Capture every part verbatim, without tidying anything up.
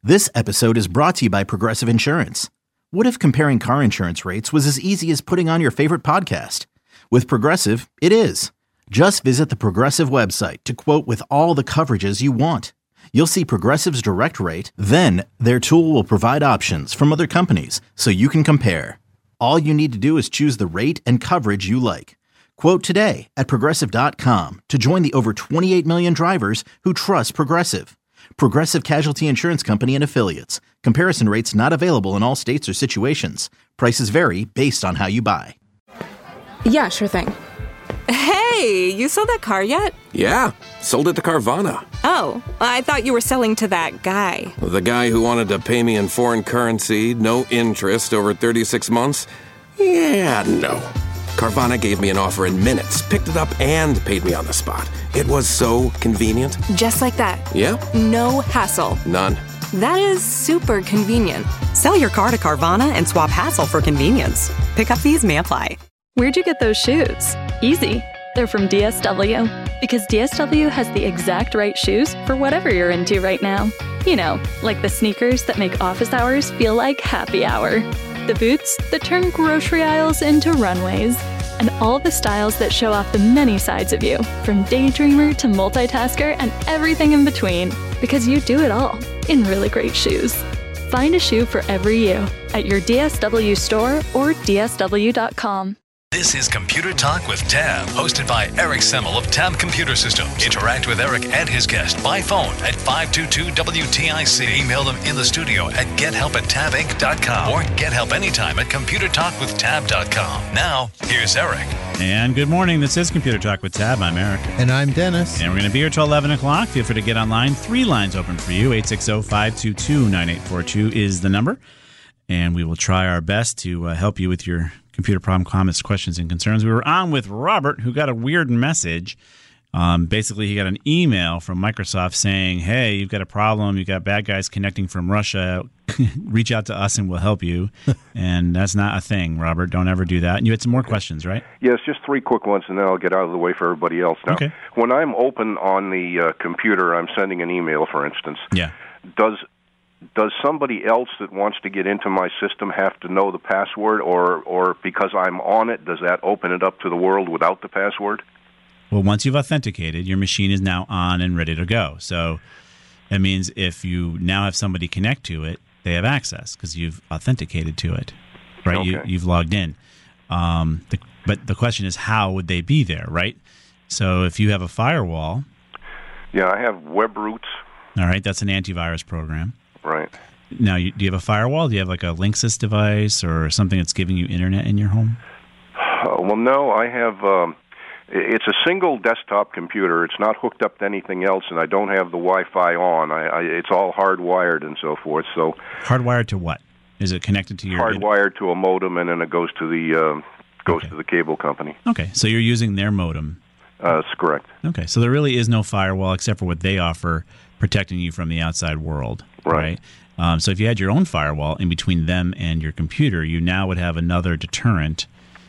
This episode is brought to you by Progressive Insurance. What if comparing car insurance rates was as easy as putting on your favorite podcast? With Progressive, it is. Just visit the Progressive website to quote with all the coverages you want. You'll see Progressive's direct rate, then their tool will provide options from other companies so you can compare. All you need to do is choose the rate and coverage you like. Quote today at Progressive dot com to join the over twenty-eight million drivers who trust Progressive. Progressive Casualty Insurance Company and Affiliates. Comparison rates not available in all states or situations. Prices vary based on how you buy. Yeah, sure thing. Hey, you sold that car yet? Yeah, sold it to Carvana. Oh, I thought you were selling to that guy. The guy who wanted to pay me in foreign currency, no interest, over thirty-six months? Yeah, no. Carvana gave me an offer in minutes, picked it up, and paid me on the spot. It was so convenient. Just like that. Yeah. No hassle. None. That is super convenient. Sell your car to Carvana and swap hassle for convenience. Pickup fees may apply. Where'd you get those shoes? Easy. They're from D S W. Because D S W has the exact right shoes for whatever you're into right now. You know, like the sneakers that make office hours feel like happy hour. The boots that turn grocery aisles into runways. And all the styles that show off the many sides of you, from daydreamer to multitasker and everything in between. Because you do it all in really great shoes. Find a shoe for every you at your D S W store or D S W dot com. This is Computer Talk with Tab, hosted by Eric Semmel of Tab Computer Systems. Interact with Eric and his guest by phone at five two two W T I C. Email them in the studio at get help at tab inc dot com or get help anytime at computer talk with tab dot com. Now, here's Eric. And good morning. This is Computer Talk with Tab. I'm Eric. And I'm Dennis. And we're going to be here till eleven o'clock. Feel free to get online. Three lines open for you. eight six zero, five two two, nine eight four two is the number. And we will try our best to uh, help you with your computer problem, comments, questions, and concerns. We were on with Robert, who got a weird message. Um, basically, he got an email from Microsoft saying, hey, you've got a problem. You've got bad guys connecting from Russia. Reach out to us and we'll help you. And that's not a thing, Robert. Don't ever do that. And you had some more questions, right? Yes, just three quick ones, and then I'll get out of the way for everybody else. Now, okay. When I'm open on the uh, computer, I'm sending an email, for instance. Yeah. Does Does somebody else that wants to get into my system have to know the password, or, or because I'm on it, does that open it up to the world without the password? Well, once you've authenticated, your machine is now on and ready to go. So that means if you now have somebody connect to it, they have access because you've authenticated to it, right? Okay. You, you've logged in. Um, the, but the question is, how would they be there, right? So if you have a firewall. Yeah, I have WebRoots. All right, that's an antivirus program. Right. Now, you, do you have a firewall? Do you have like a Linksys device or something that's giving you internet in your home? Uh, well, no, I have. Um, it's a single desktop computer. It's not hooked up to anything else, and I don't have the Wi-Fi on. I, I, it's all hardwired and so forth. So hardwired to what? Is it connected to your? Hardwired to a modem, and then it goes to the uh, goes okay. to the cable company. Okay, so you're using their modem. Uh, that's correct. Okay, so there really is no firewall except for what they offer, protecting you from the outside world. Right. right? Um, so if you had your own firewall in between them and your computer, you now would have another deterrent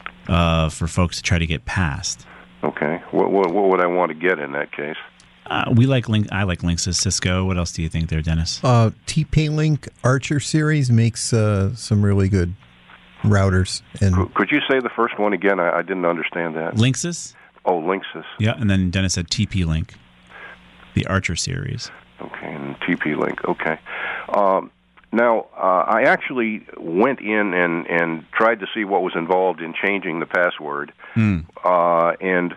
uh, for folks to try to get past. Okay. What, what, what would I want to get in that case? Uh, we like Link. I like Linksys, Cisco. What else do you think there, Dennis? Uh, T P Link Archer series makes uh, some really good routers. And could, could you say the first one again? I, I didn't understand that. Linksys. Oh, Linksys. Yeah, and then Dennis said T P Link, the Archer series. Okay, and T P Link. Okay. Um, now, uh, I actually went in and, and tried to see what was involved in changing the password. Hmm. Uh, and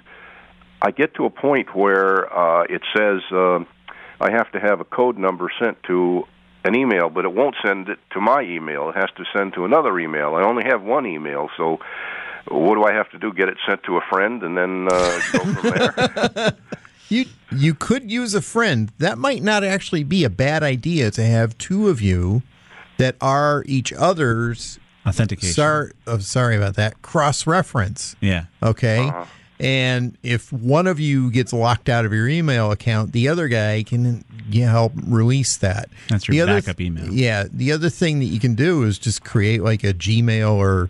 I get to a point where uh, it says uh, I have to have a code number sent to an email, but it won't send it to my email. It has to send to another email. I only have one email, so what do I have to do? Get it sent to a friend and then uh, go from there? You you could use a friend. That might not actually be a bad idea to have two of you that are each other's authentication. Sorry, oh, sorry about that. Cross-reference. Yeah. Okay. Uh-huh. And if one of you gets locked out of your email account, the other guy can you know, help release that. That's your the other backup th- email. Yeah. The other thing that you can do is just create like a Gmail or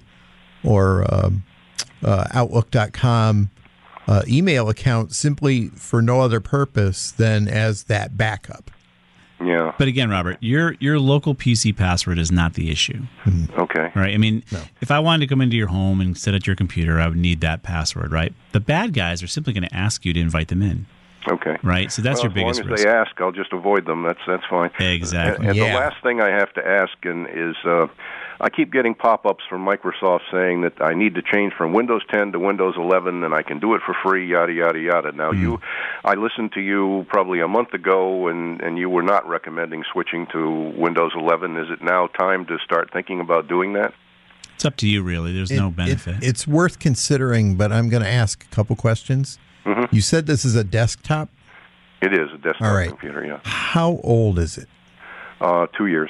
or um, uh, Outlook dot com uh, email account simply for no other purpose than as that backup. Yeah. But again, Robert, your your local P C password is not the issue. Okay. Right? I mean, No. if I wanted to come into your home and sit at your computer, I would need that password, right? The bad guys are simply going to ask you to invite them in. Okay. Right? So that's well, your biggest as long as risk. they ask, I'll just avoid them. That's that's fine. Exactly. And, and Yeah. the last thing I have to ask and is, uh, I keep getting pop-ups from Microsoft saying that I need to change from Windows ten to Windows eleven, and I can do it for free. Yada yada yada. Now Mm. you, I listened to you probably a month ago, and and you were not recommending switching to Windows eleven. Is it now time to start thinking about doing that? It's up to you, really. There's It- no it- benefit. it's worth considering, but I'm going to ask a couple questions. Mm-hmm. You said this is a desktop. It is a desktop All right. computer. Yeah. How old is it? Uh, two years.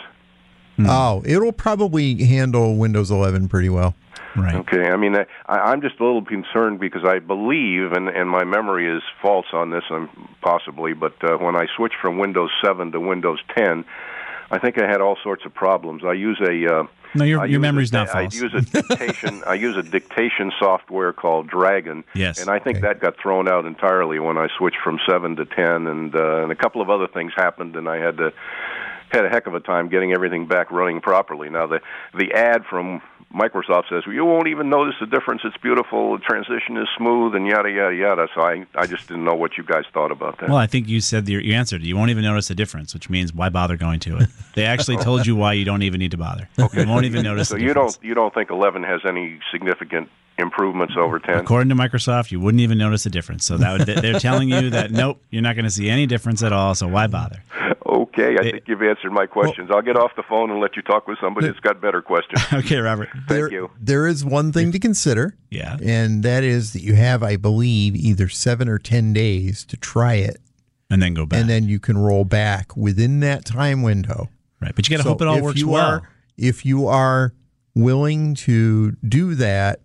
Oh, it'll probably handle Windows eleven pretty well. right. Okay, I mean, I, I'm just a little concerned because I believe, and, and my memory is false on this, um, possibly, but uh, when I switched from Windows seven to Windows ten, I think I had all sorts of problems. I use a uh, No, your I your use memory's a, not I false. use a dictation. I use a dictation software called Dragon. Yes. And I think Okay. that got thrown out entirely when I switched from seven to ten, and uh, and a couple of other things happened, and I had to had a heck of a time getting everything back running properly. Now the the ad from Microsoft says, well, you won't even notice the difference. It's beautiful. The transition is smooth, and yada yada yada. So I I just didn't know what you guys thought about that. Well, I think you said your, you answered. You won't even notice the difference, which means why bother going to it? They actually told you why you don't even need to bother. Okay. You won't even notice so the you difference. don't you don't think eleven has any significant improvements over ten? According to Microsoft, you wouldn't even notice the difference. So that would, they're telling you that, nope, you're not going to see any difference at all, so why bother? Okay, I It- think you've answered my questions. I'll get off the phone and let you talk with somebody that's got better questions. Okay, Robert. Thank there, you. There is one thing to consider. Yeah. And that is that you have, I believe, either seven or ten days to try it, And then go back. and then you can roll back within that time window. right. But you got to So hope it all if works you well. Are, if you are willing to do that,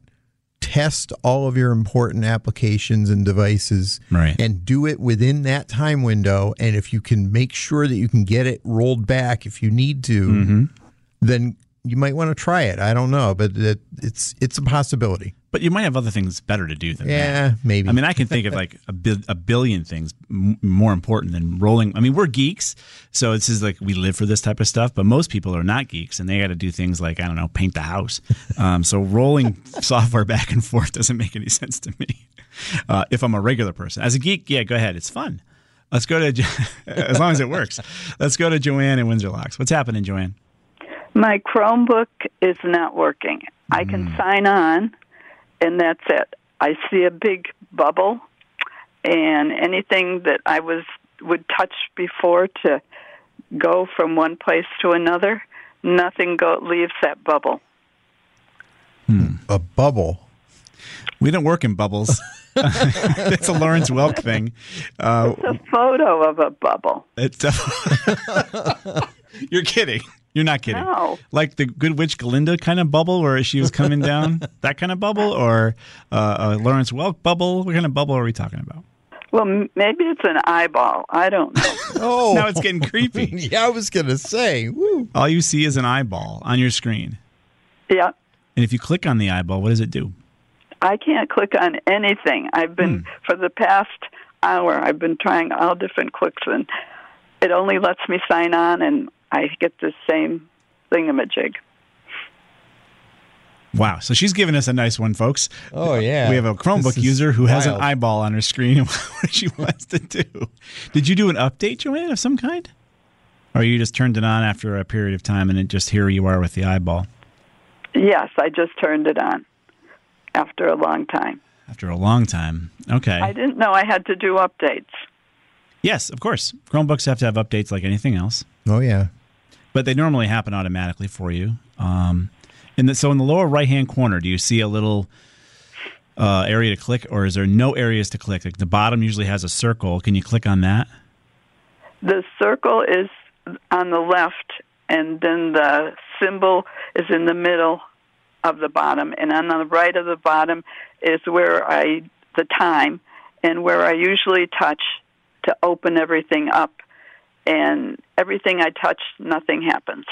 test all of your important applications and devices, Right. and do it within that time window. And if you can make sure that you can get it rolled back if you need to, Mm-hmm. then you might want to try it. I don't know, but it, it's it's a possibility. But you might have other things better to do than that. Yeah, maybe. I mean, I can think of like a, bi- a billion things m- more important than rolling. I mean, we're geeks, so it's just like we live for this type of stuff. But most people are not geeks, and they got to do things like I don't know, paint the house. Um, so rolling software back and forth doesn't make any sense to me. Uh, if I'm a regular person, as a geek, yeah, go ahead, it's fun. Let's go to Jo- as long as it works. Let's go to Joanne in Windsor Locks. What's happening, Joanne? My Chromebook is not working. I can sign on, and that's it. I see a big bubble, and anything that I was would touch before to go from one place to another, nothing go leaves that bubble. a bubble. We don't work in bubbles. It's a Lawrence Welk thing. Uh, It's a photo of a bubble. It's You're kidding. You're not kidding. No. Like the Good Witch Glinda kind of bubble where she was coming down? That kind of bubble? Or uh, a Lawrence Welk bubble? What kind of bubble are we talking about? Well, m- maybe it's an eyeball. I don't know. Oh, Now it's getting creepy. yeah, I was gonna say. Woo. All you see is an eyeball on your screen. Yeah. And if you click on the eyeball, what does it do? I can't click on anything. I've been, for the past hour, I've been trying all different clicks, and it only lets me sign on, and I get the same thingamajig. Wow. So she's giving us a nice one, folks. Oh yeah. We have a This Chromebook is user who has an wild. eyeball on her screen and what she wants to do. Did you do an update, Joanne, of some kind? Or you just turned it on after a period of time and it just here you are with the eyeball? Yes, I just turned it on after a long time. After a long time. Okay. I didn't know I had to do updates. Yes, of course. Chromebooks have to have updates like anything else, Oh yeah. but they normally happen automatically for you. Um, in the, so in the lower right-hand corner, do you see a little uh, area to click, or is there no areas to click? Like the bottom usually has a circle. Can you click on that? The circle is on the left, and then the symbol is in the middle of the bottom, and on the right of the bottom is where I the time, and where I usually touch to open everything up. And everything I touch, nothing happens.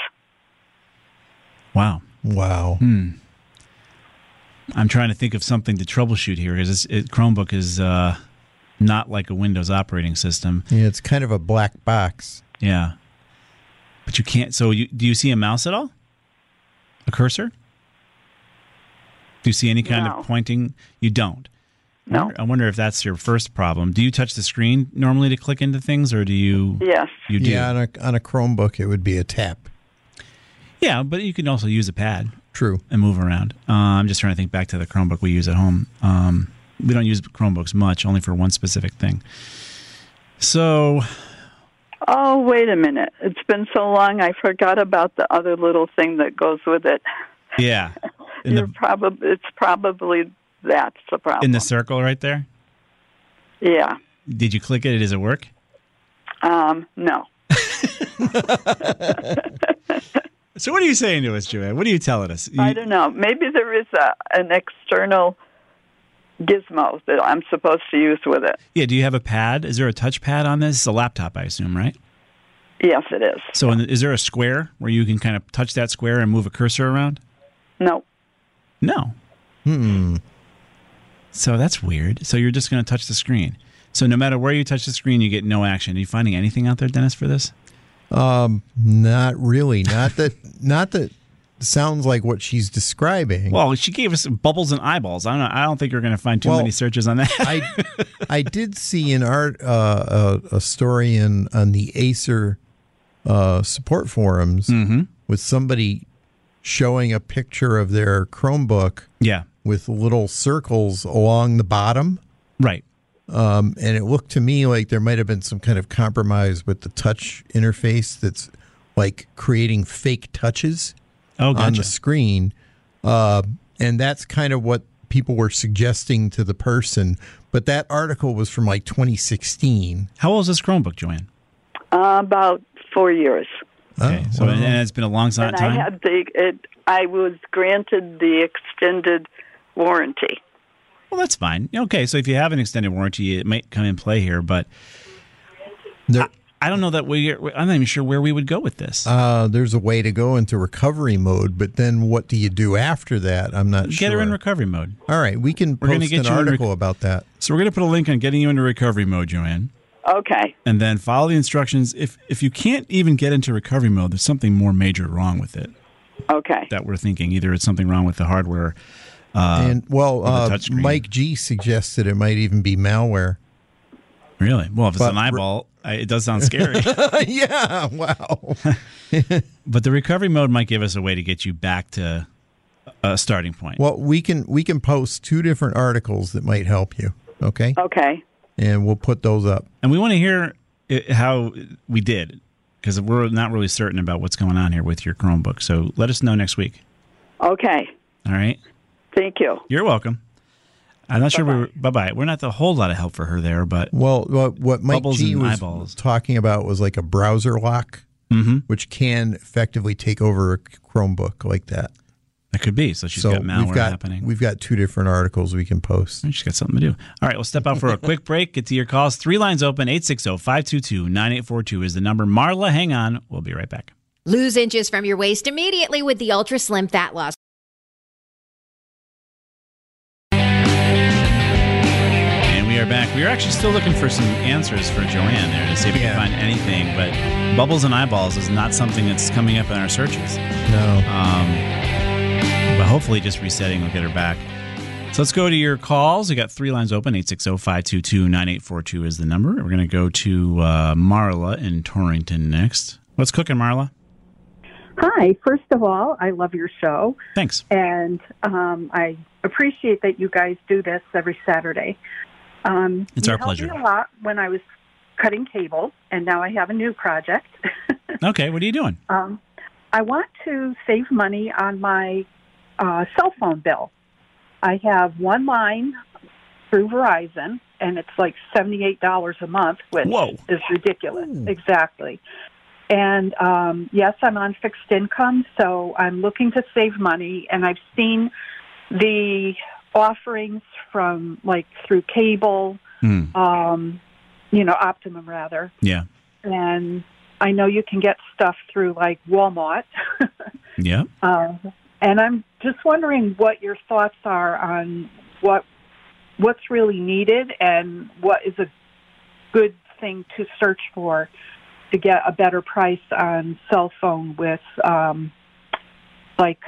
Wow. Wow. Hmm. I'm trying to think of something to troubleshoot here because it, Chromebook is uh, not like a Windows operating system. Yeah, it's kind of a black box. Yeah. But you can't. So you, do you see a mouse at all? A cursor? Do you see any kind No. of pointing? You don't. No. I wonder, I wonder if that's your first problem. Do you touch the screen normally to click into things, or do you? Yes. You do. Yeah, on a, on a Chromebook, it would be a tap. Yeah, but you can also use a pad. True. And move around. Uh, I'm just trying to think back to the Chromebook we use at home. Um, we don't use Chromebooks much, only for one specific thing. So. Oh, wait a minute. It's been so long, I forgot about the other little thing that goes with it. Yeah. In You're the, probably it's probably that's the problem. in the circle right there? Yeah. Did you click it? Does it work? Um, no. So what are you saying to us, Joanne? What are you telling us? You, I don't know. Maybe there is a, an external gizmo that I'm supposed to use with it. yeah, do you have a pad? Is there a touch pad on this? It's a laptop, I assume, right? Yes, it is. So in the, is there a square where you can kind of touch that square and move a cursor around? No. No. Hmm. So that's weird. So you're just going to touch the screen. So no matter where you touch the screen, you get no action. Are you finding anything out there, Dennis, for this? Um, not really. Not that. Not that. Sounds like what she's describing. Well, she gave us bubbles and eyeballs. I don't know. I don't think you're going to find too Well, many searches on that. I I did see an art uh, a, a story in on the Acer uh, support forums mm-hmm. with somebody showing a picture of their Chromebook Yeah. with little circles along the bottom. Right. Um, and it looked to me like there might have been some kind of compromise with the touch interface that's like creating fake touches Oh, on gotcha. the screen. Uh, and that's kind of what people were suggesting to the person. But that article was from like twenty sixteen. How old is this Chromebook, Joanne? Uh, about four years. Okay. Oh, so well. and it's been a long time. And I had the it. I was granted the extended warranty. Well, that's fine. Okay, so if you have an extended warranty, it might come in play here, but There, I, I don't know that we. I'm not even sure where we would go with this. uh, there's a way to go into recovery mode, but then what do you do after that? I'm not Get sure. her in recovery mode. All right, we can We're gonna post get an you in article rec- about that. So we're going to put a link on getting you into recovery mode, Joanne, Okay. and then follow the instructions. If if you can't even get into recovery mode, there's something more major wrong with it Okay. that we're thinking. Either it's something wrong with the hardware. Uh, and well, with the uh, touchscreen. Mike G suggested it might even be malware. Really? Well, if it's But an eyeball, I, it does sound scary. Yeah, wow. But the recovery mode might give us a way to get you back to a starting point. Well, we can we can post two different articles that might help you. Okay, Okay. and we'll put those up. And we want to hear it, how we did, because we're not really certain about what's going on here with your Chromebook. So let us know next week. Okay. All right? Thank you. You're welcome. I'm not sure we were, bye-bye. We're not a whole lot of help for her there, but Well, what, what Mike Bubbles G and was eyeballs. talking about was like a browser lock, Mhm. which can effectively take over a Chromebook like that. that could be. So she's so got malware we've got happening. we've got two different articles we can post. She's got something to do. All right, we'll step out for a quick break. Get to your calls. Three lines open. eight six zero, five two two, nine eight four two is the number. Marla, hang on. We'll be right back. Lose inches from your waist immediately with the Ultra Slim Fat Loss. And we are back. We are actually still looking for some answers for Joanne there to see if we can find anything, but bubbles and eyeballs is not something that's coming up in our searches. No. Um, but hopefully just resetting will get her back. So let's go to your calls. We got three lines open. eight six zero, five two two, nine eight four two is the number. We're going to go to uh, Marla in Torrington next. What's cooking, Marla? Hi. First of all, I love your show. Thanks. And um, I appreciate that you guys do this every Saturday. Um, It's you our helped pleasure. me a lot when I was cutting cable, and now I have a new project. Okay, what are you doing? um, I want to save money on my uh, cell phone bill. I have one line through Verizon, and it's like seventy-eight dollars a month, which Whoa. is ridiculous. Exactly. And um, yes, I'm on fixed income, so I'm looking to save money, and I've seen the offerings from, like, through cable, Hmm. um, you know, Optimum, rather. Yeah. And I know you can get stuff through, like, Walmart. Yeah. Uh, and I'm just wondering what your thoughts are on what what's really needed and what is a good thing to search for to get a better price on cell phone with um, like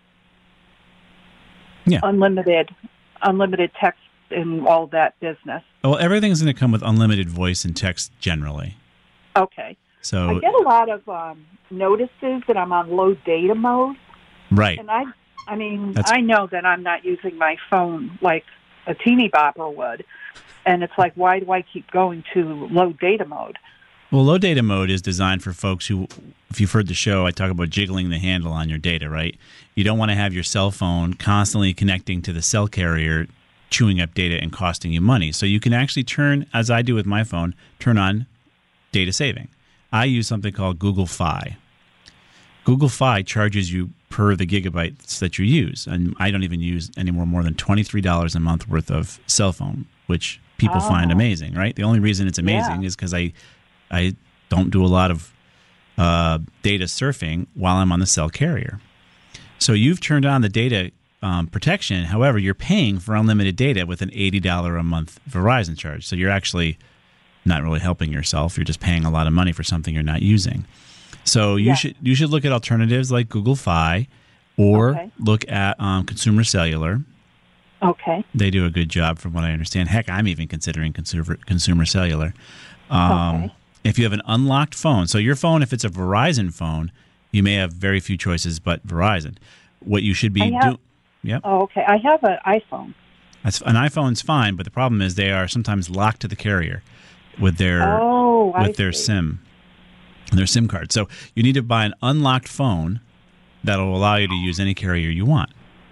yeah. unlimited unlimited text and all that business. Well, everything's going to come with unlimited voice and text generally. Okay. So I get a lot of um, notices that I'm on low data mode. Right. And I, I mean, That's... I know that I'm not using my phone like a teeny bopper would. And it's like, why do I keep going to low data mode? Well, low data mode is designed for folks who, if you've heard the show, I talk about jiggling the handle on your data, right? You don't want to have your cell phone constantly connecting to the cell carrier, chewing up data and costing you money. So you can actually turn, as I do with my phone, turn on data saving. I use something called Google Fi. Google Fi charges you per the gigabytes that you use. And I don't even use anymore more than twenty-three dollars a month worth of cell phone, which people Oh. find amazing, right? The only reason it's amazing Yeah. is because I, I don't do a lot of uh, data surfing while I'm on the cell carrier. So you've turned on the data um, protection. However, you're paying for unlimited data with an eighty dollars a month Verizon charge. So you're actually not really helping yourself. You're just paying a lot of money for something you're not using. So you Yeah. should you should look at alternatives like Google Fi, or Okay. look at um, Consumer Cellular. Okay. They do a good job, from what I understand. Heck, I'm even considering Consumer Consumer Cellular. Um, Okay. If you have an unlocked phone, so your phone, if it's a Verizon phone, you may have very few choices but Verizon. What you should be I have- doing, yep, Oh, okay. I have an iPhone. that's, an iPhone's fine, but the problem is they are sometimes locked to the carrier with their Oh, I with their see. SIM, their SIM card. So you need to buy an unlocked phone that'll allow you to use any carrier you want.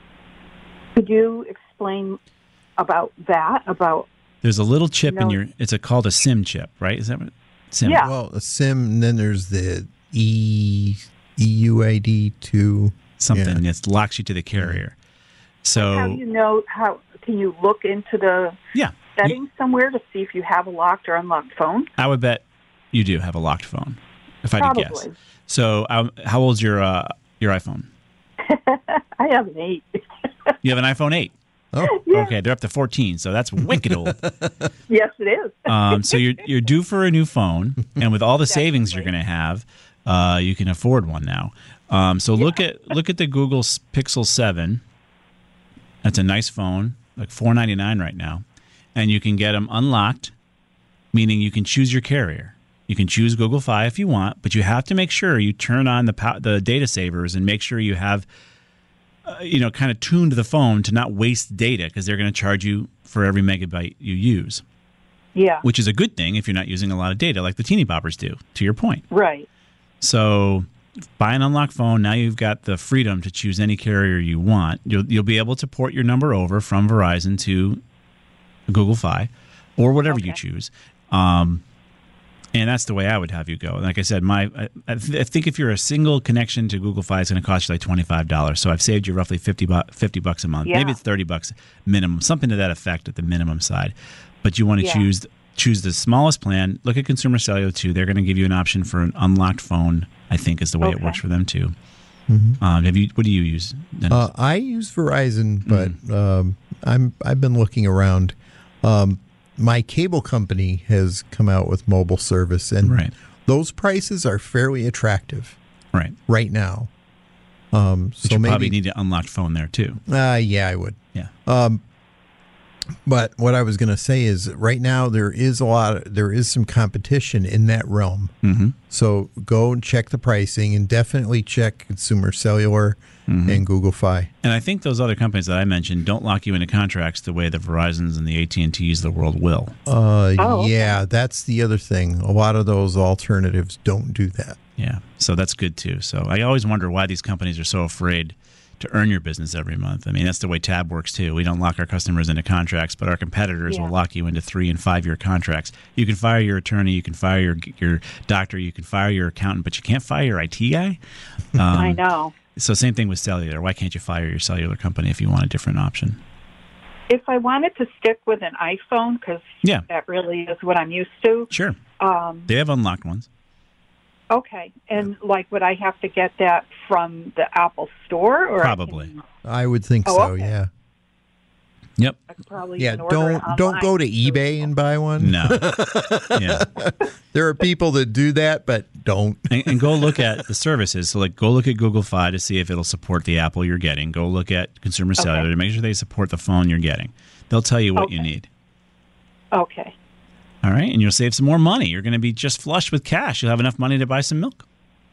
Could you explain about that? About There's a little chip in No. your. It's a called a SIM chip, right? Is that what SIM? Yeah. Well, a SIM, and then there's the E E U I D two. Something Yeah. that locks you to the carrier. So how do you know how? Can you look into the yeah, settings somewhere to see if you have a locked or unlocked phone? I would bet you do have a locked phone, if I had to guess. Probably. So, um, how old's your uh, your iPhone? I have an eight. You have an iPhone eight. Oh, Yeah. Okay, they're up to fourteen, so that's wicked old. Yes, it is. Um, so you're you're due for a new phone, and with all the savings you're going to have, uh, you can afford one now. Um, so look at look at the Google S- Pixel seven. That's a nice phone, like four ninety-nine right now, and you can get them unlocked, meaning you can choose your carrier. You can choose Google Fi if you want, but you have to make sure you turn on the pow- the data savers and make sure you have, uh, you know, kind of tuned the phone to not waste data, because they're going to charge you for every megabyte you use. Yeah. Which is a good thing if you're not using a lot of data, like the teeny boppers do, to your point. Right. So buy an unlocked phone. Now you've got the freedom to choose any carrier you want. You'll, you'll be able to port your number over from Verizon to Google Fi or whatever you choose. Um, and that's the way I would have you go. Like I said, my I, I th- I think if you're a single connection to Google Fi, it's going to cost you like twenty-five dollars. So I've saved you roughly fifty, bu- fifty bucks a month. Yeah. Maybe it's thirty bucks minimum, something to that effect at the minimum side. But you want to Yeah. choose choose the smallest plan. Look at Consumer Cellular too. They're going to give you an option for an unlocked phone, I think is the way it Okay. works for them too. Mhm. Um, have you? What do you use, Dennis? Uh, I use Verizon, but um, I'm I've been looking around. Um, my cable company has come out with mobile service, and Right. those prices are fairly attractive right. right now. Um, But so you maybe, probably need an unlocked phone there too. uh, yeah, I would. Yeah. Um, but what I was going to say is, right now there is a lot. Of, there is some competition in that realm. Mm-hmm. So go and check the pricing, and definitely check Consumer Cellular Mm-hmm. and Google Fi. And I think those other companies that I mentioned don't lock you into contracts the way the Verizons and the A T and Ts of the world will. Uh, Oh, okay. yeah, that's the other thing. A lot of those alternatives don't do that. Yeah, so that's good too. So I always wonder why these companies are so afraid to earn your business every month. I mean, that's the way Tab works too. We don't lock our customers into contracts, but our competitors Yeah. will lock you into three and five year contracts. You can fire your attorney, you can fire your your doctor, you can fire your accountant, but you can't fire your I T guy. Um, I know. So same thing with cellular. Why can't you fire your cellular company if you want a different option? If I wanted to stick with an iPhone, because Yeah, that really is what I'm used to. sure. Um, They have unlocked ones. okay, and like, would I have to get that from the Apple Store, or I Probably. can- I would think Oh, so, okay. yeah. Yep. I could probably Yeah, even order don't it online. don't go to eBay and buy one. No. Yeah. There are people that do that, but don't. And, and go look at the services. So, like, go look at Google Fi to see if it'll support the Apple you're getting. Go look at Consumer Cellular Okay. to make sure they support the phone you're getting. They'll tell you what Okay. you need. Okay. All right, and you'll save some more money. You're going to be just flush with cash. You'll have enough money to buy some milk.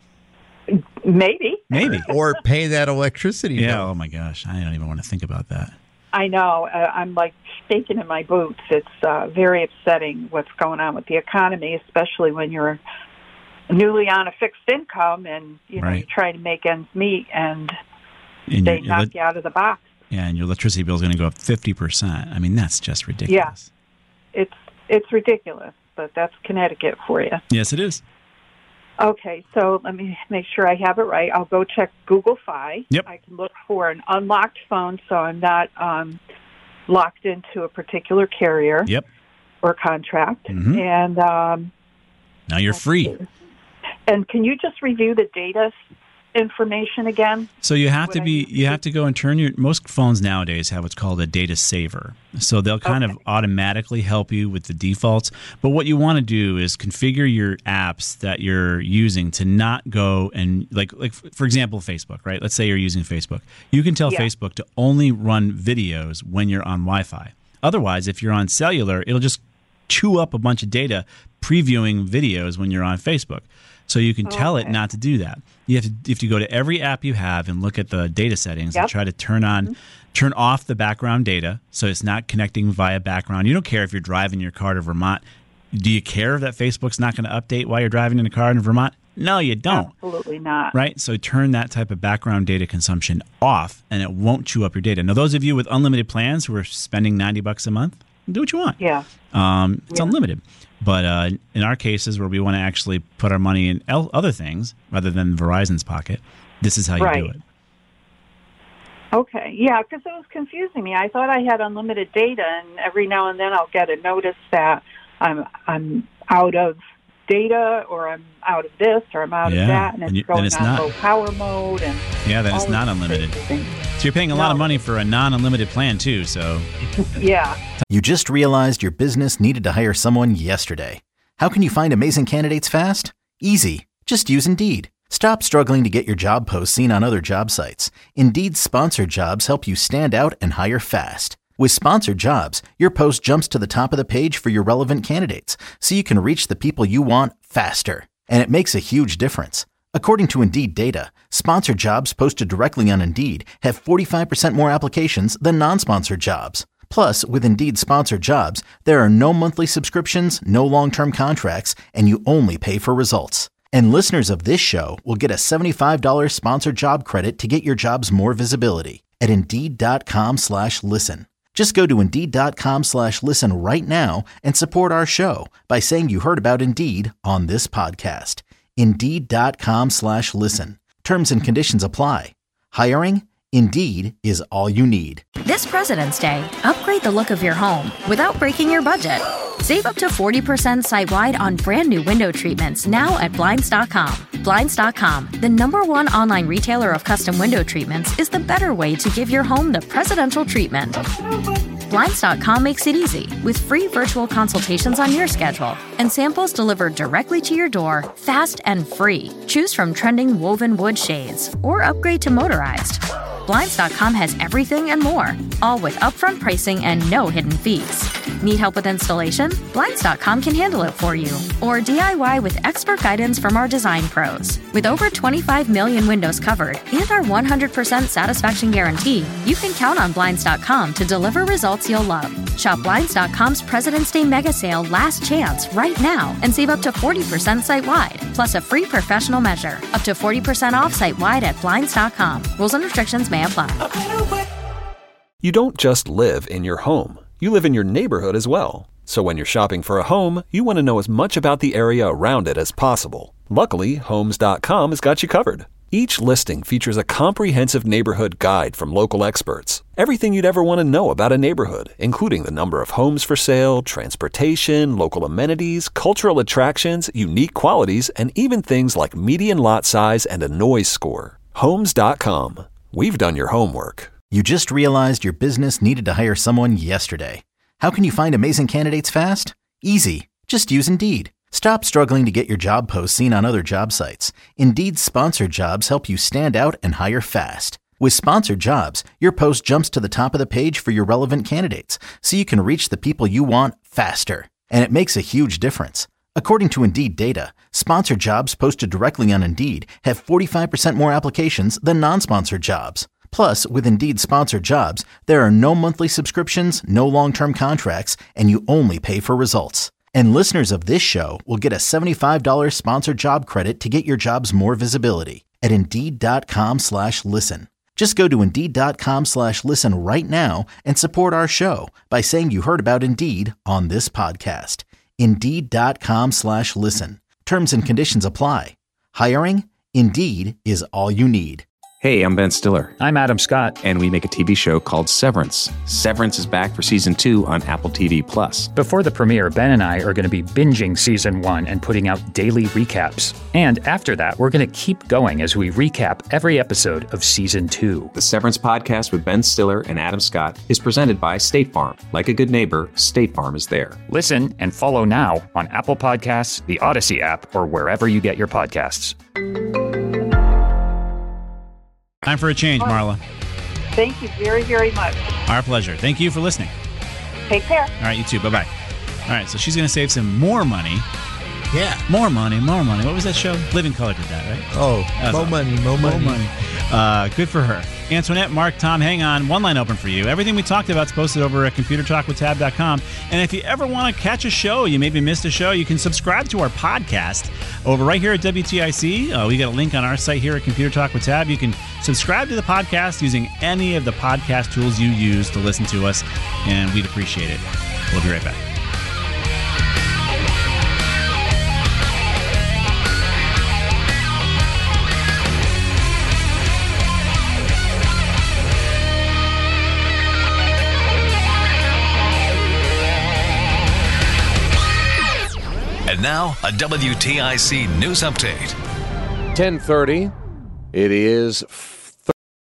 Maybe. Maybe. Or pay that electricity Yeah. bill. Oh my gosh, I don't even want to think about that. I know. Uh, I'm like shaking in my boots. It's uh, very upsetting what's going on with the economy, especially when you're newly on a fixed income and you know Right. you're trying to make ends meet, and And they your- your knock lit- you out of the box. Yeah, and your electricity bill is going to go up fifty percent. I mean, that's just ridiculous. Yeah, it's it's ridiculous, but that's Connecticut for you. Yes, it is. Okay, so let me make sure I have it right. I'll go check Google Fi. Yep. I can look for an unlocked phone, so I'm not um, locked into a particular carrier Yep. or contract. Mhm. And um, Now you're free. and can you just review the data information again? So you have What to I be need to you have to go and turn your most phones nowadays have what's called a data saver. So they'll kind of automatically help you with the defaults, but what you want to do is configure your apps that you're using to not go and like like for example Facebook, right? Let's say you're using Facebook. You can tell Yeah. Facebook to only run videos when you're on Wi-Fi. Otherwise, if you're on cellular, it'll just chew up a bunch of data previewing videos when you're on Facebook. So you can tell it Okay. not to do that. You have to you have to go to every app you have and look at the data settings and Yep. try to turn on turn off the background data so it's not connecting via background. You don't care if you're driving your car to Vermont. Do you care that Facebook's not going to update while you're driving in a car in Vermont? No, you don't. Absolutely not. Right? So turn that type of background data consumption off and it won't chew up your data. Now those of you with unlimited plans who are spending ninety bucks a month, do what you want. Yeah. Um, it's Yeah. unlimited. But uh, in our cases where we want to actually put our money in el- other things rather than Verizon's pocket, this is how you Right. do it. Okay, yeah, because it was confusing me. I thought I had unlimited data, and every now and then I'll get a notice that I'm I'm out of data, or I'm out of this, or I'm out Yeah, of that, and it's and you- going and it's on not. low power mode. And Yeah, then it's all not these unlimited. crazy things. So you're paying a lot of No. money for a non-unlimited plan too. So Yeah. You just realized your business needed to hire someone yesterday. How can you find amazing candidates fast? Easy. Just use Indeed. Stop struggling to get your job posts seen on other job sites. Indeed's sponsored jobs help you stand out and hire fast. With sponsored jobs, your post jumps to the top of the page for your relevant candidates, so you can reach the people you want faster. And it makes a huge difference. According to Indeed data, sponsored jobs posted directly on Indeed have forty-five percent more applications than non-sponsored jobs. Plus, with Indeed sponsored jobs, there are no monthly subscriptions, no long-term contracts, and you only pay for results. And listeners of this show will get a seventy-five dollars sponsored job credit to get your jobs more visibility at Indeed.com slash listen. Just go to Indeed.com slash listen right now and support our show by saying you heard about Indeed on this podcast. Indeed.com slash listen. Terms and conditions apply. Hiring? Indeed is all you need. This President's Day, upgrade the look of your home without breaking your budget. Save up to forty percent site-wide on brand new window treatments now at Blinds dot com. Blinds dot com, the number one online retailer of custom window treatments, is the better way to give your home the presidential treatment. Blinds dot com makes it easy with free virtual consultations on your schedule and samples delivered directly to your door, fast and free. Choose from trending woven wood shades or upgrade to motorized. Blinds dot com has everything and more, all with upfront pricing and no hidden fees. Need help with installation? Blinds dot com can handle it for you. Or D I Y with expert guidance from our design pros. With over twenty-five million windows covered and our one hundred percent satisfaction guarantee, you can count on Blinds dot com to deliver results you'll love. Shop Blinds dot com's President's Day mega sale last chance right now and save up to forty percent site-wide, plus a free professional measure. Up to forty percent off site-wide at Blinds dot com. Rules and restrictions may apply. You don't just live in your home. You live in your neighborhood as well. So when you're shopping for a home, you want to know as much about the area around it as possible. Luckily, Homes dot com has got you covered. Each listing features a comprehensive neighborhood guide from local experts. Everything you'd ever want to know about a neighborhood, including the number of homes for sale, transportation, local amenities, cultural attractions, unique qualities, and even things like median lot size and a noise score. Homes dot com. We've done your homework. You just realized your business needed to hire someone yesterday. How can you find amazing candidates fast? Easy. Just use Indeed. Stop struggling to get your job posts seen on other job sites. Indeed's sponsored jobs help you stand out and hire fast. With sponsored jobs, your post jumps to the top of the page for your relevant candidates, so you can reach the people you want faster. And it makes a huge difference. According to Indeed data, sponsored jobs posted directly on Indeed have forty-five percent more applications than non-sponsored jobs. Plus, with Indeed sponsored jobs, there are no monthly subscriptions, no long-term contracts, and you only pay for results. And listeners of this show will get a seventy-five dollars sponsored job credit to get your jobs more visibility at Indeed.com slash listen. Just go to Indeed.com slash listen right now and support our show by saying you heard about Indeed on this podcast. Indeed.com slash listen. Terms and conditions apply. Hiring? Indeed is all you need. Hey, I'm Ben Stiller. I'm Adam Scott. And we make a T V show called Severance. Severance is back for season two on Apple T V Plus. Before the premiere, Ben and I are going to be binging season one and putting out daily recaps. And after that, we're going to keep going as we recap every episode of season two. The Severance podcast with Ben Stiller and Adam Scott is presented by State Farm. Like a good neighbor, State Farm is there. Listen and follow now on Apple Podcasts, the Odyssey app, or wherever you get your podcasts. Time for a change, Marla. Thank you very, very much. Our pleasure. Thank you for listening. Take care. All right, you too. Bye-bye. All right, so she's going to save some more money. Yeah. More money, more money. What was that show? Living Color did that, right? Oh, more money, more money. More money. Uh, good for her. Antoinette, Mark, Tom, hang on. One line open for you. Everything we talked about is posted over at computer talk with tab dot com. And if you ever want to catch a show, you maybe missed a show, you can subscribe to our podcast over right here at W T I C. Uh, we got a link on our site here at Computer Talk with Tab. You can subscribe to the podcast using any of the podcast tools you use to listen to us, and we'd appreciate it. We'll be right back. And now, a W T I C news update. ten thirty. It is... Th-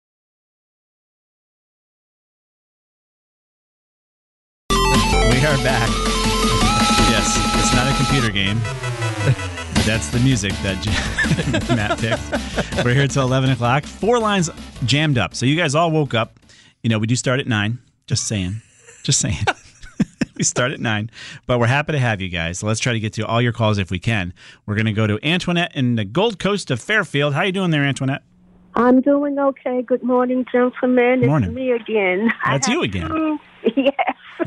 we are back. Yes, it's not a computer game. But that's the music that Matt picked. We're here till eleven o'clock. Four lines jammed up. So you guys all woke up. You know, we do start at nine. Just saying. Just saying. We start at nine, but we're happy to have you guys. So let's try to get to all your calls if we can. We're going to go to Antoinette in the Gold Coast of Fairfield. How you doing there, Antoinette? I'm doing okay. Good morning, gentlemen. It's Morning. me again. That's you again. Two, yes.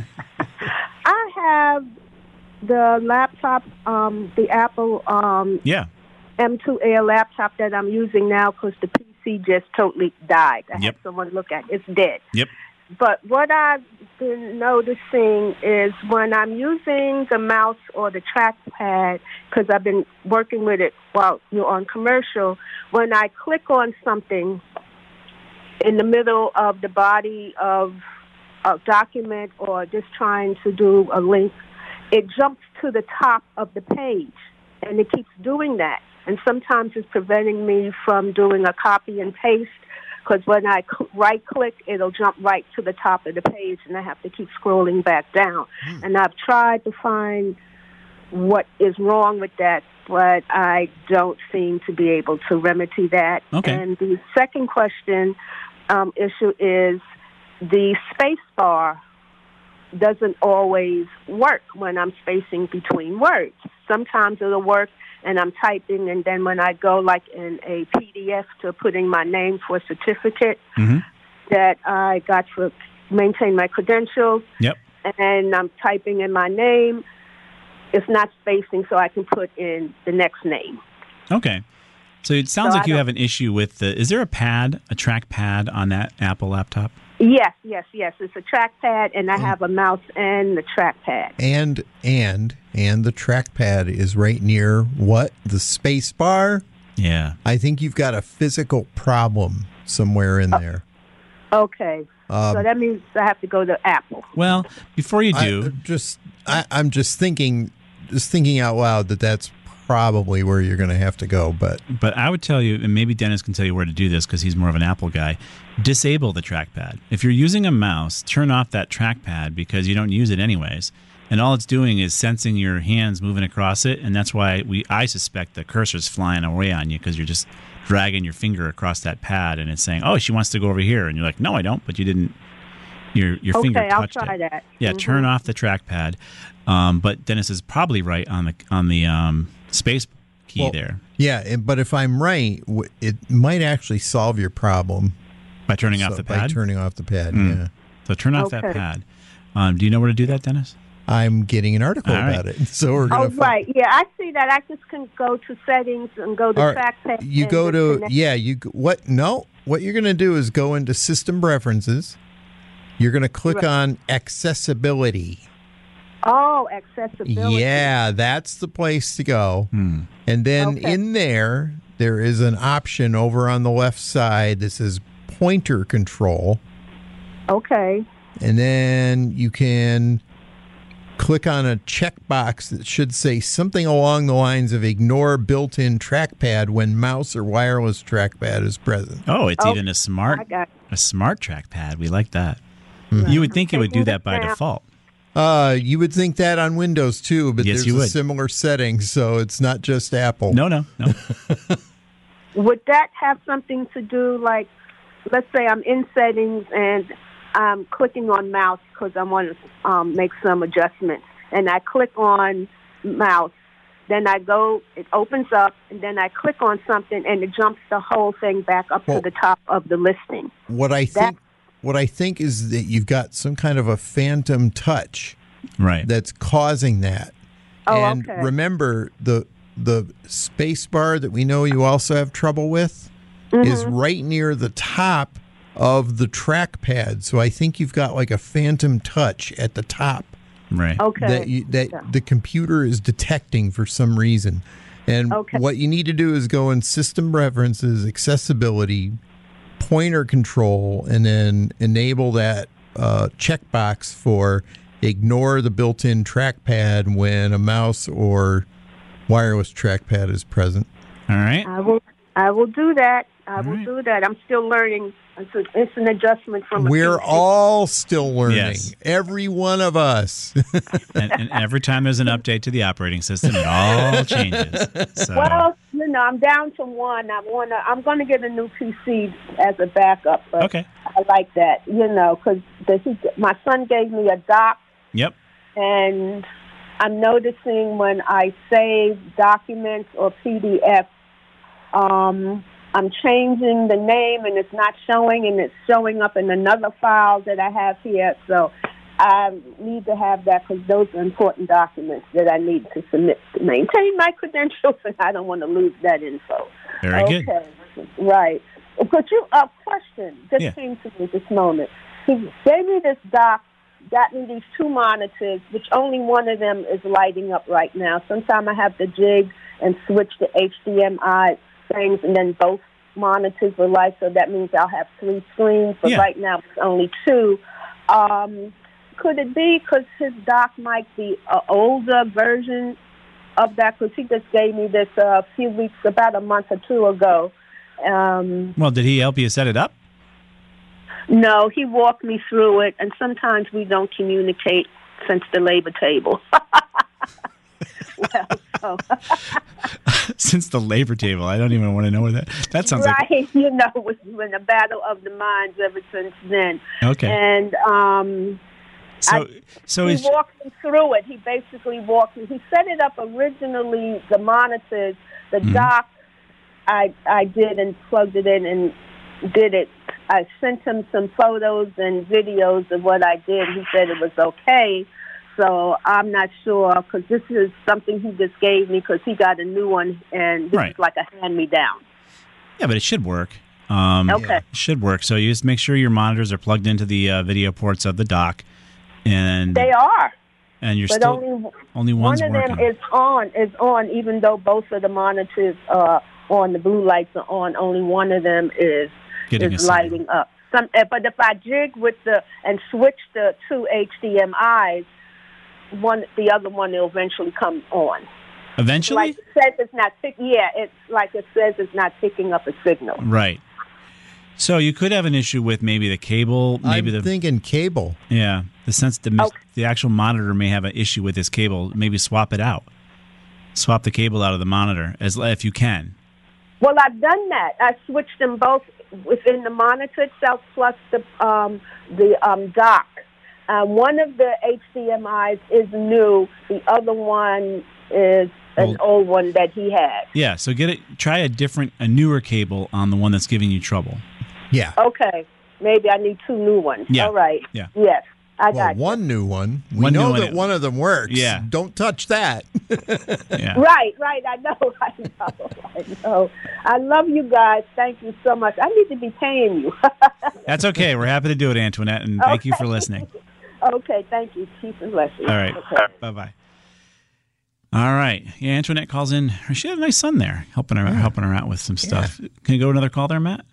I have the laptop, um, the Apple um, yeah. M two Air laptop that I'm using now because the P C just totally died. I Yep. had someone look at it. It's dead. Yep. But what I've been noticing is when I'm using the mouse or the trackpad, because I've been working with it while you're on commercial, when I click on something in the middle of the body of a document or just trying to do a link, it jumps to the top of the page, and it keeps doing that. And sometimes it's preventing me from doing a copy and paste, because when I cl- right-click, it'll jump right to the top of the page, and I have to keep scrolling back down. Mm. And I've tried to find what is wrong with that, but I don't seem to be able to remedy that. Okay. And the second question um, issue is the space bar doesn't always work when I'm spacing between words. Sometimes it'll work and I'm typing, and then when I go like in a P D F to putting my name for a certificate mm-hmm. that I got to maintain my credentials, yep. and I'm typing in my name, it's not spacing, so I can put in the next name. Okay. So it sounds So like I you don't- have an issue with the, is there a pad, a track pad on that Apple laptop? Yes, yes, yes. It's a trackpad, and I have a mouse and the trackpad. And and and the trackpad is right near what? The space bar? Yeah. I think you've got a physical problem somewhere in there. Okay. Um, so that means I have to go to Apple. Well, before you do, I, just I, I'm just thinking, just thinking out loud that that's probably where you're going to have to go. But But I would tell you, and maybe Dennis can tell you where to do this because he's more of an Apple guy, disable the trackpad. If you're using a mouse, turn off that trackpad because you don't use it anyways. And all it's doing is sensing your hands moving across it, and that's why we I suspect the cursor's flying away on you because you're just dragging your finger across that pad, and it's saying, "Oh, she wants to go over here," and you're like, "No, I don't," but you didn't. Your your okay, finger I'll touched try it. that. Yeah, Mm-hmm. turn off the trackpad. Um, but Dennis is probably right on the on the um, space key Well, there yeah, and- but if I'm right, w- it might actually solve your problem by turning So- off the By pad. turning off the pad, Mm. yeah. So turn off that Okay. pad. Um, do you know where to do that, Dennis? I'm getting an article All right. about it, so we're Oh, going to. right. Yeah, I see that. I just can go to settings and go to All right. trackpad. You and go to disconnect. yeah. You g- what? No. What you're going to do is go into System Preferences. You're going to click Right. on Accessibility. Oh, accessibility. Yeah, that's the place to go. Hmm. And then Okay. in there, there is an option over on the left side that says Pointer Control. Okay. And then you can click on a checkbox that should say something along the lines of ignore built-in trackpad when mouse or wireless trackpad is present. Oh, it's Oh, even a I smart got a smart trackpad. We like that. Hmm. You would think it would do Taking that it by down. default. Uh, you would think that on Windows too, but Yes, there's you a would. similar setting, so it's not just Apple. No, no, no. Would that have something to do, like, let's say I'm in settings and I'm clicking on mouse because I want to um, make some adjustments, and I click on mouse, then I go, it opens up, and then I click on something, and it jumps the whole thing back up Well- to the top of the listing. What I think, what I think is that you've got some kind of a phantom touch Right. that's causing that. Oh, and okay. remember the the space bar that we know you also have trouble with is Mm-hmm. right near the top of the trackpad. So I think you've got like a phantom touch at the top Right. Okay. that you, that Yeah. the computer is detecting for some reason. And Okay. what you need to do is go in System Preferences, Accessibility, Pointer Control, and then enable that uh, checkbox for ignore the built-in trackpad when a mouse or wireless trackpad is present. All right. I will. I will do that. I will right. do that. I'm still learning. It's, a, it's an adjustment from. A We're P C. all still learning. Yes. Every one of us. and, and every time there's an update to the operating system, it all changes. So, Well, you know, I'm down to one. I wanna. I'm going to get a new P C as a backup. But okay. I like that, you know, because my son gave me a dock, Yep. and I'm noticing when I save documents or P D Fs, um, I'm changing the name and it's not showing, and it's showing up in another file that I have here. So I need to have that because those are important documents that I need to submit to maintain my credentials, and I don't want to lose that info. Very okay. good. Right. But you, a question just Yeah. came to me this moment. He gave me this doc, got me these two monitors, which only one of them is lighting up right now. Sometimes I have to jig and switch to H D M I things, and then both monitors will light, so that means I'll have three screens, but Yeah. right now it's only two. Um, could it be because his doc might be an older version of that? Because he just gave me this uh, a few weeks, about a month or two ago. Um, Well, did he help you set it up? no, he walked me through it, and sometimes we don't communicate since the labor table. well, so. Since the labor table, I don't even want to know where that. That sounds right, like. you know, it's been a battle of the minds ever since then. Okay. And um, So, I, so he is walked me through it. He basically walked me. He set it up originally. The monitors, the Mhm. dock, I I did and plugged it in and did it. I sent him some photos and videos of what I did. He said it was okay. So I'm not sure because this is something he just gave me because he got a new one, and this Right. is like a hand-me-down. yeah, but it should work. Um, Okay. It should work. So you just make sure your monitors are plugged into the uh, video ports of the dock, and They are. and you're But still only only one's one of working. them is on, is on, even though both of the monitors are on, the blue lights are on, only one of them is Getting a is signal. lighting up. Some, uh, but if I jig with the and switch the two H D M Is, one the other one will eventually come on. Eventually? Like it says it's not pick. Yeah, it's like it says it's not picking up a signal. Right. So you could have an issue with maybe the cable. Maybe I'm the thinking cable. Yeah, the sense the Okay. the actual monitor may have an issue with this cable. Maybe swap it out. Swap the cable out of the monitor as if you can. Well, I've done that. I switched them both within the monitor itself plus the um, the um, dock. Uh, one of the H D M Is is new. The other one is an Old. old one that he had. Yeah. So get it. Try a different, a newer cable on the one that's giving you trouble. Yeah. Okay. Maybe I need two new ones. Yeah. All right. Yeah. Yes. I Well, got you. one new one. We One new know one. that one of them works. Yeah. Don't touch that. Yeah. Right, right. I know, I know, I know. I love you guys. Thank you so much. I need to be paying you. That's okay. We're happy to do it, Antoinette, and thank you for Okay. listening. Okay, thank you. Peace and blessings. All right. Okay. Bye bye. All right. Yeah, Antoinette calls in. She had a nice son there, helping her helping her out with some stuff. Can you go to another call there, Matt?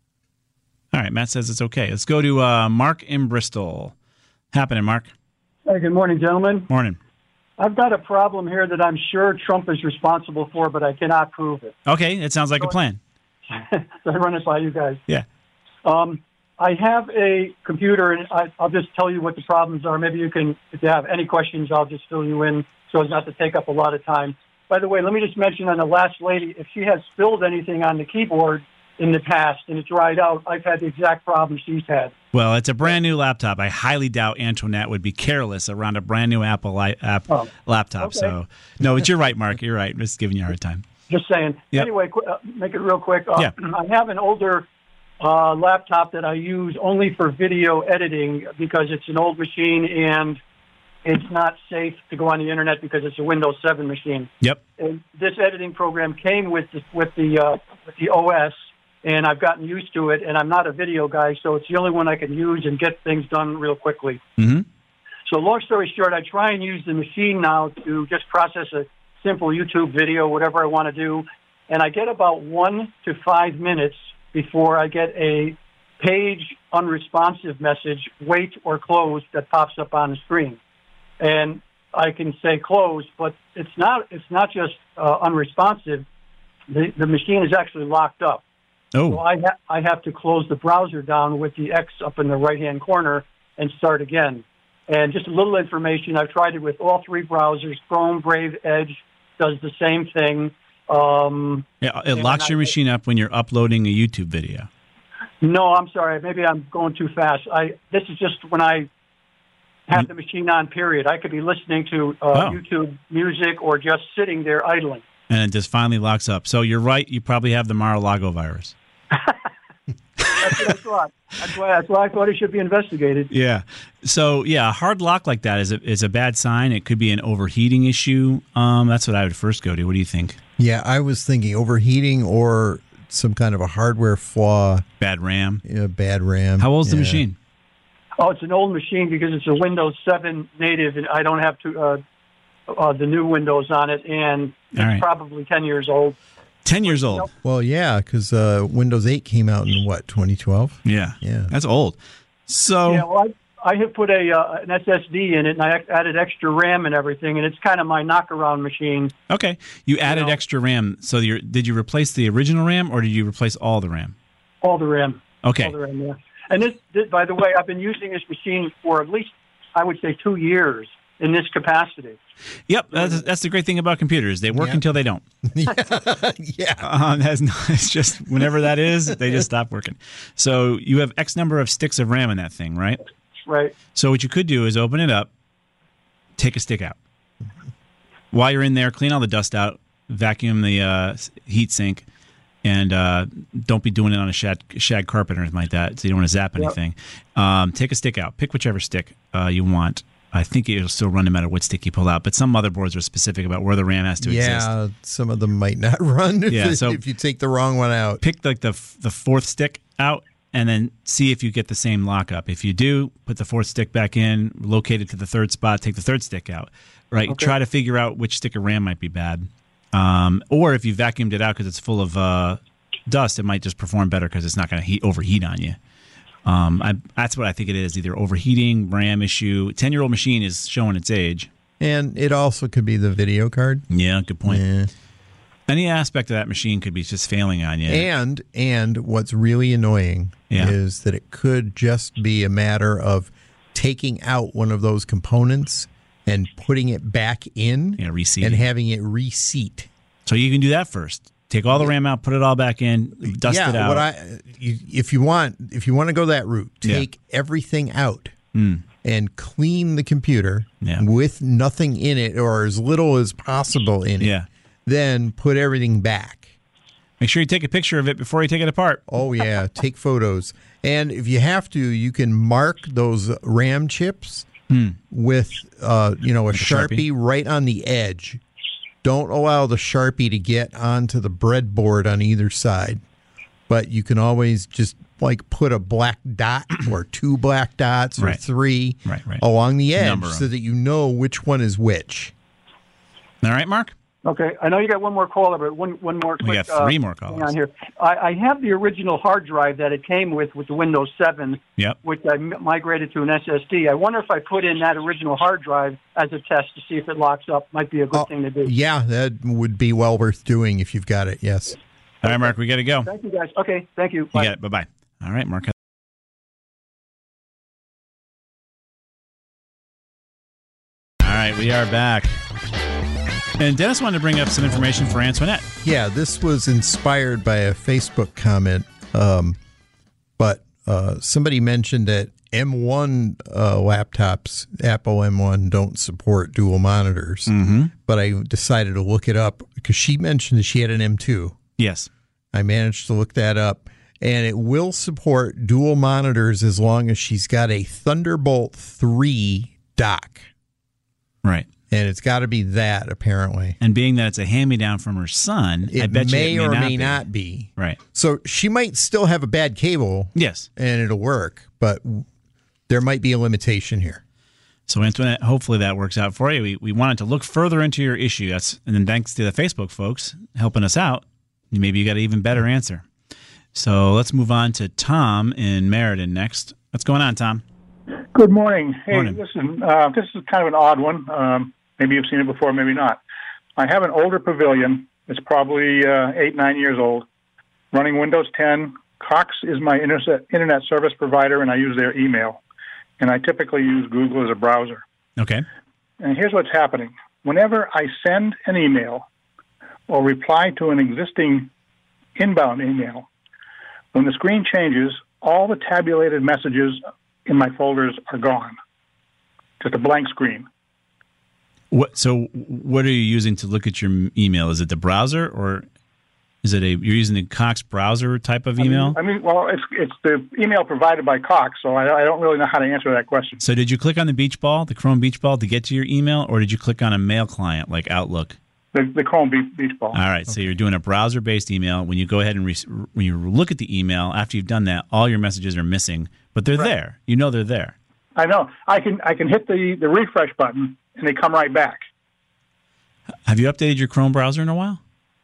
All right. Matt says it's okay. Let's go to uh, Mark in Bristol. Happening, Mark. Hey, good morning, gentlemen. Morning. I've got a problem here that I'm sure Trump is responsible for, but I cannot prove it. Okay, it sounds like a plan. So I run it by you guys. Yeah. Um, I have a computer, and I, I'll just tell you what the problems are. Maybe you can, if you have any questions, I'll just fill you in so as not to take up a lot of time. By the way, let me just mention on the last lady, if she has spilled anything on the keyboard in the past and it dried out, I've had the exact problem she's had. Well, it's a brand new laptop. I highly doubt Antoinette would be careless around a brand new Apple li- app Oh, laptop. okay. So, no, but you're right, Mark. You're right. I'm just giving you a hard time. Just saying. Yep. Anyway, qu- uh, make it real quick. Uh, Yeah. I have an older uh, laptop that I use only for video editing because it's an old machine and it's not safe to go on the internet because it's a Windows seven machine. Yep. And this editing program came with the, with the uh, with the O S, and I've gotten used to it. And I'm not a video guy, so it's the only one I can use and get things done real quickly. Mm-hmm. So long story short, I try and use the machine now to just process a simple YouTube video, whatever I want to do, and I get about one to five minutes before I get a page unresponsive message, wait or close, that pops up on the screen. And I can say close, but it's not it's not just uh, unresponsive. The, the machine is actually locked up. Oh. So I, ha- I have to close the browser down with the X up in the right-hand corner and start again. And just a little information, I've tried it with all three browsers. Chrome, Brave, Edge does the same thing. Um, Yeah, it and locks I- your machine up when you're uploading a YouTube video. No, I'm sorry. Maybe I'm going too fast. I This is just when I have the machine on, period. I could be listening to uh, Oh. YouTube music or just sitting there idling. And it just finally locks up. So you're right. You probably have the Mar-a-Lago virus. That's what I thought. That's why, that's why I thought it should be investigated. Yeah. So yeah, a hard lock like that is a, is a bad sign. It could be an overheating issue. Um, that's what I would first go to. What do you think? Yeah, I was thinking overheating or some kind of a hardware flaw. Bad RAM. Yeah, bad RAM. How old's the Yeah. machine? Oh, it's an old machine because it's a Windows seven native, and I don't have to uh, uh, the new Windows on it, and it's All right. probably ten years old. ten years old. Well, yeah, because uh, Windows eight came out in, what, twenty twelve? Yeah. Yeah. That's old. So Yeah, well, I, I have put a uh, an S S D in it, and I added extra RAM and everything, and it's kind of my knockaround machine. okay, you added know. extra RAM. So you're, did you replace the original RAM or did you replace all the RAM? All the RAM. Okay. All the RAM, yeah. And this, this, by the way, I've been using this machine for at least, I would say, two years in this capacity. Yep, that's, that's the great thing about computers. They work Yeah. until they don't. yeah. Um, that's not, it's just whenever that is, they just stop working. So you have X number of sticks of RAM in that thing, right? Right. So what you could do is open it up, take a stick out. While you're in there, clean all the dust out, vacuum the uh, heat sink, and uh, don't be doing it on a shag, shag carpet or anything like that, so you don't want to zap Yep. anything. Um, take a stick out. Pick whichever stick uh, you want. I think it'll still run no matter what stick you pull out, but some motherboards are specific about where the RAM has to exist. Yeah, some of them might not run if, Yeah, it- so- if you take the wrong one out. Pick like the f- the fourth stick out, and then see if you get the same lockup. If you do, put the fourth stick back in, locate it to the third spot, take the third stick out. Right, Okay. try to figure out which stick of RAM might be bad, um, or if you vacuumed it out because it's full of uh, dust, it might just perform better because it's not going to heat overheat on you. Um, I, that's what I think it is: either overheating, RAM issue. Ten-year-old machine is showing its age. And it also could be the video card. Yeah, good point. Yeah. Any aspect of that machine could be just failing on you. And and what's really annoying Yeah. is that it could just be a matter of taking out one of those components and putting it back in Yeah, reseating. and having it reseat. So you can do that first. Take all the RAM out, put it all back in, dust yeah, it out. What I, you, if you want, if you want to go that route, Yeah. take everything out Mm. and clean the computer Yeah. with nothing in it or as little as possible in it. Yeah. Then put everything back. Make sure you take a picture of it before you take it apart. Oh yeah, take photos. And if you have to, you can mark those RAM chips Hmm. with uh, you know a Like a Sharpie, Sharpie? right on the edge. Don't allow the Sharpie to get onto the breadboard on either side. But you can always just like put a black dot or two black dots or Right. three Right, right. along the edge Number 'em. so that you know which one is which. All right, Mark? Okay, I know you got one more caller, but one one more quick. We got three uh, more thing callers. on here. I, I have the original hard drive that it came with with the Windows seven, Yep. which I m- migrated to an S S D. I wonder if I put in that original hard drive as a test to see if it locks up. Might be a good thing to do. Yeah, that would be well worth doing if you've got it. Yes. All right, Mark, we got to go. Thank you, guys. Okay, thank you. You got it. Bye-bye. All right, Mark. All right, we are back. And Dennis wanted to bring up some information for Antoinette. Yeah, this was inspired by a Facebook comment, um, but uh, somebody mentioned that M one uh, laptops, Apple M one, don't support dual monitors. Mm-hmm. But I decided to look it up because she mentioned that she had an M two. Yes. I managed to look that up, and it will support dual monitors as long as she's got a Thunderbolt three dock. Right. And it's got to be that, apparently. And being that it's a hand-me-down from her son, It I bet may you it may or not may be. not be. Right. So she might still have a bad cable. Yes. And it'll work, but there might be a limitation here. So, Antoinette, hopefully that works out for you. We, we wanted to look further into your issue. That's, and then thanks to the Facebook folks helping us out, maybe you got an even better answer. So let's move on to Tom in Meriden next. What's going on, Tom? Good morning. Hey, Morning. listen, uh, this is kind of an odd one. Um, maybe you've seen it before, maybe not. I have an older Pavilion. It's probably uh, eight, nine years old, running Windows ten. Cox is my internet, internet service provider, and I use their email. And I typically use Google as a browser. Okay. And here's what's happening. Whenever I send an email or reply to an existing inbound email, when the screen changes, all the tabulated messages in my folders are gone. Just a blank screen. What? So, what are you using to look at your m- email? Is it the browser, or is it a you're using the Cox browser type of email? I mean, I mean well, it's it's the email provided by Cox, so I, I don't really know how to answer that question. So, did you click on the beach ball, the Chrome beach ball, to get to your email, or did you click on a mail client like Outlook? The, the Chrome Beach, beach Ball. All right, so you're doing a browser-based email. When you go ahead and re- when you look at the email after you've done that, all your messages are missing, but they're Right. there. You know they're there. I know. I can I can hit the, the refresh button, and they come right back. Have you updated your Chrome browser in a while?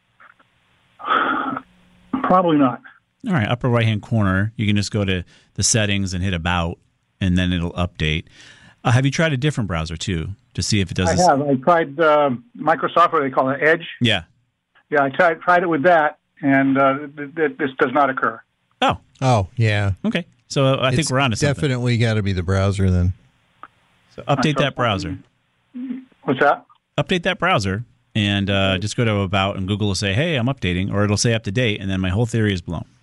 Probably not. All right, upper right-hand corner, you can just go to the settings and hit About, and then it'll update. Uh, have you tried a different browser, too, to see if it does I this? have. I tried uh, Microsoft, what they call it, Edge. Yeah. Yeah, I tried tried it with that, and uh, th- th- this does not occur. Oh. Oh, yeah. Okay. So uh, I think It's we're on to something. definitely got to be the browser then. So update so- that browser. What's that? Update that browser, and uh, just go to About, and Google will say, hey, I'm updating, or it'll say up to date, and then my whole theory is blown.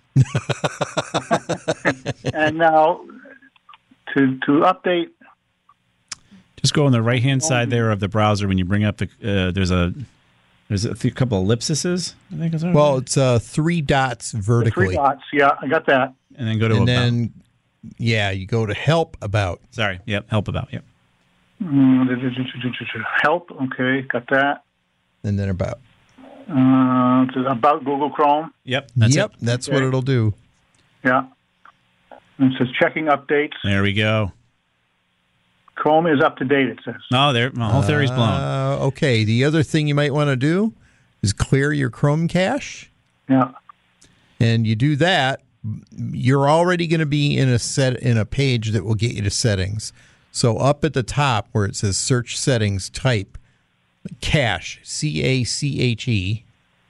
And now, to to update, Just go on the right-hand side there of the browser when you bring up the, uh, there's a, there's a few, couple ellipses, I think is that Well, right? it's uh, three dots the vertically. three dots, yeah, I got that. And then go to and About. then, yeah, you go to Help About. Sorry, yep, Help About, yep. Mm, Help, okay, got that. And then About. Uh, to- about Google Chrome, Yep, that's yep, it. that's Okay. what it'll do. yeah. And it says checking updates. There we go. Chrome is up to date, it says. No, there, my whole theory's blown. Uh, okay, the other thing you might want to do is clear your Chrome cache. Yeah. And you do that, you're already going to be in a set in a page that will get you to settings. So up at the top where it says search settings, type cache, C A C H E.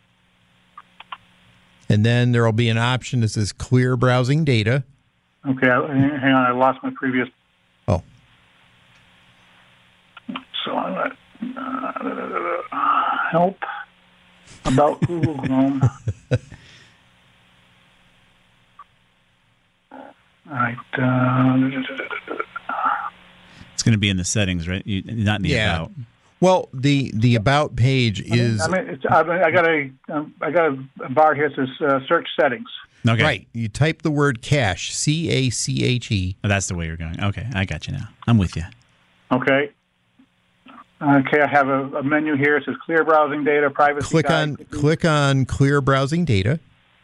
And then there will be an option that says clear browsing data. Okay, hang on. I lost my previous. Oh. So I'm going to uh, help about Google Chrome. All right. Uh, it's going to be in the settings, right? You, not in the Yeah. about. Well, the the about page is I mean, it's, I, mean, I got a um, I got a bar here that says uh, search settings. Okay. right. You type the word cache, C A C H E. Oh, that's the way you're going. Okay, I got you now. I'm with you. Okay. Okay, I have a, a menu here. It says clear browsing data, privacy. Click guide. on click on clear browsing data.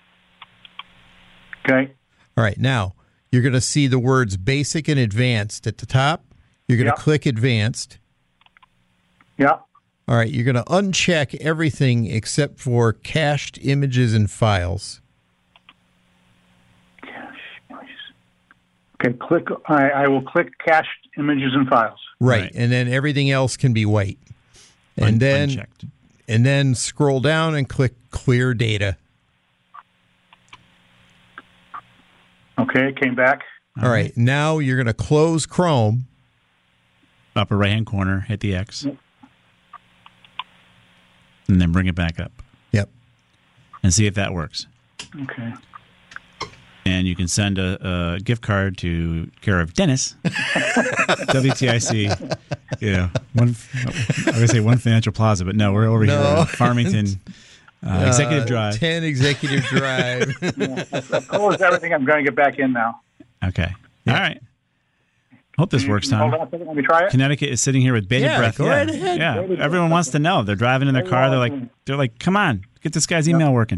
Okay. All right. Now you're going to see the words basic and advanced at the top. You're going to Yep. click advanced. Yeah. All right. You're going to uncheck everything except for cached images and files. Okay. Click. I, I will click cached images and files. Right. Right. And then everything else can be white. And Un- then unchecked. and then scroll down and click clear data. Okay. It came back. All right. Now you're going to close Chrome. Upper right-hand corner, hit the X. And then bring it back up. Yep. And see if that works. Okay. And you can send a, a gift card to care of Dennis, W T I C. You know, one. I was gonna say One Financial Plaza, but no, we're over No. here in Farmington, uh, Executive Uh, Drive. ten Executive Drive. Yeah, I've closed everything. I'm going to get back in now. Okay. All right. Hope this works, Hold Tom. on a second. Let me try it. Connecticut is sitting here with bated Yeah, breath. go yeah, right ahead. yeah. Bated Everyone breath. wants to know. They're driving in their car. They're like, they're like, come on, get this guy's email working.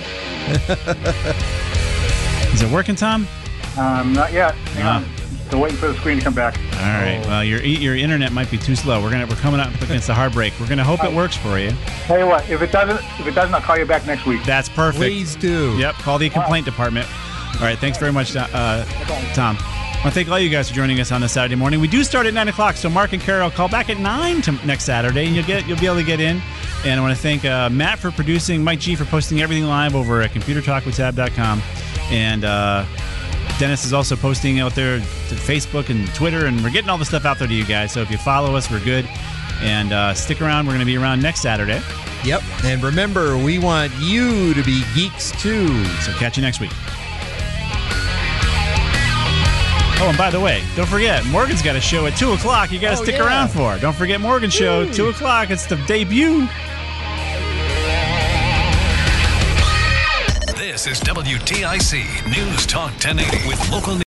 Is it working, Tom? Um, not yet. Hang Ah. on. Still waiting for the screen to come back. All right. Well, your your internet might be too slow. We're gonna we're coming up against the hard break. We're gonna hope it works for you. Tell you what, if it doesn't, if it doesn't, I'll call you back next week. That's perfect. Please do. Yep. Call the complaint department. All right. Thanks very much, uh, Tom. I want to thank all you guys for joining us on this Saturday morning. We do start at nine o'clock, so Mark and Carol call back at nine to next Saturday, and you'll get you'll be able to get in. And I want to thank uh, Matt for producing, Mike G for posting everything live over at computer talk with tab dot com, and uh, Dennis is also posting out there to Facebook and Twitter, and we're getting all the stuff out there to you guys. So if you follow us, we're good. And uh, stick around. We're going to be around next Saturday. Yep. And remember, we want you to be geeks too. So catch you next week. Oh, and by the way, don't forget, Morgan's got a show at two o'clock you got to Oh, stick yeah. around for. Don't forget Morgan's show, Woo. two o'clock. It's the debut. This is W T I C News Talk ten eighty with local news.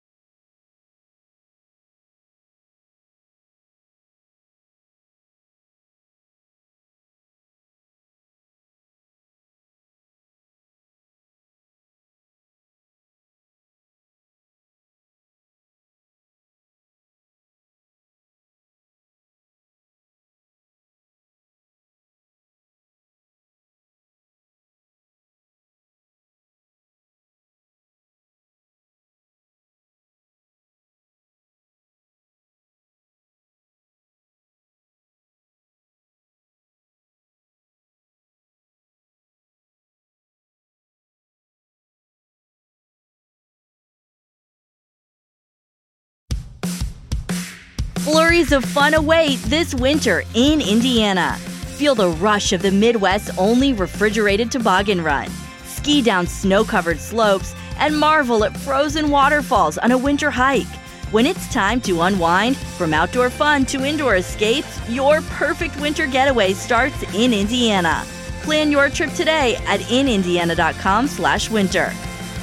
Flurries of fun await this winter in Indiana. Feel the rush of the Midwest's only refrigerated toboggan run. Ski down snow-covered slopes and marvel at frozen waterfalls on a winter hike. When it's time to unwind, from outdoor fun to indoor escapes, your perfect winter getaway starts in Indiana. Plan your trip today at in indiana dot com slash winter.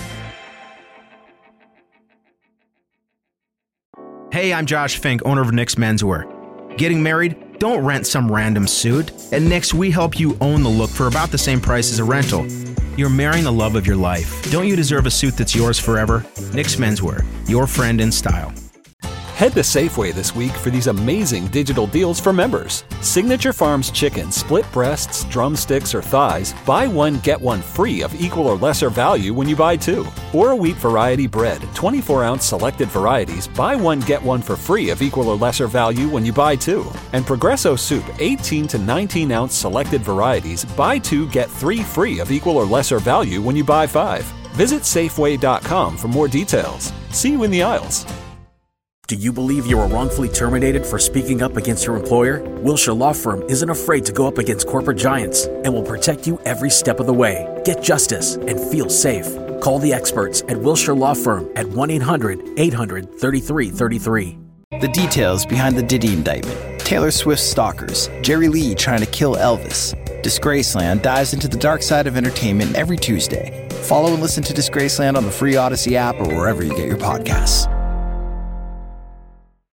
Hey, I'm Josh Fink, owner of Nick's Menswear. Getting married? Don't rent some random suit. At Nick's, we help you own the look for about the same price as a rental. You're marrying the love of your life. Don't you deserve a suit that's yours forever? Nick's Menswear, your friend in style. Head to Safeway this week for these amazing digital deals for members. Signature Farms chicken, split breasts, drumsticks, or thighs, buy one, get one free of equal or lesser value when you buy two. Or wheat variety bread, twenty-four ounce selected varieties, buy one, get one for free of equal or lesser value when you buy two. And Progresso soup, eighteen to nineteen ounce selected varieties, buy two, get three free of equal or lesser value when you buy five. Visit Safeway dot com for more details. See you in the aisles. Do you believe you were wrongfully terminated for speaking up against your employer? Wilshire Law Firm isn't afraid to go up against corporate giants and will protect you every step of the way. Get justice and feel safe. Call the experts at Wilshire Law Firm at one eight hundred eight hundred thirty-three thirty-three. The details behind the Diddy indictment. Taylor Swift's stalkers. Jerry Lee trying to kill Elvis. Disgraceland dives into the dark side of entertainment every Tuesday. Follow and listen to Disgraceland on the free Odyssey app or wherever you get your podcasts.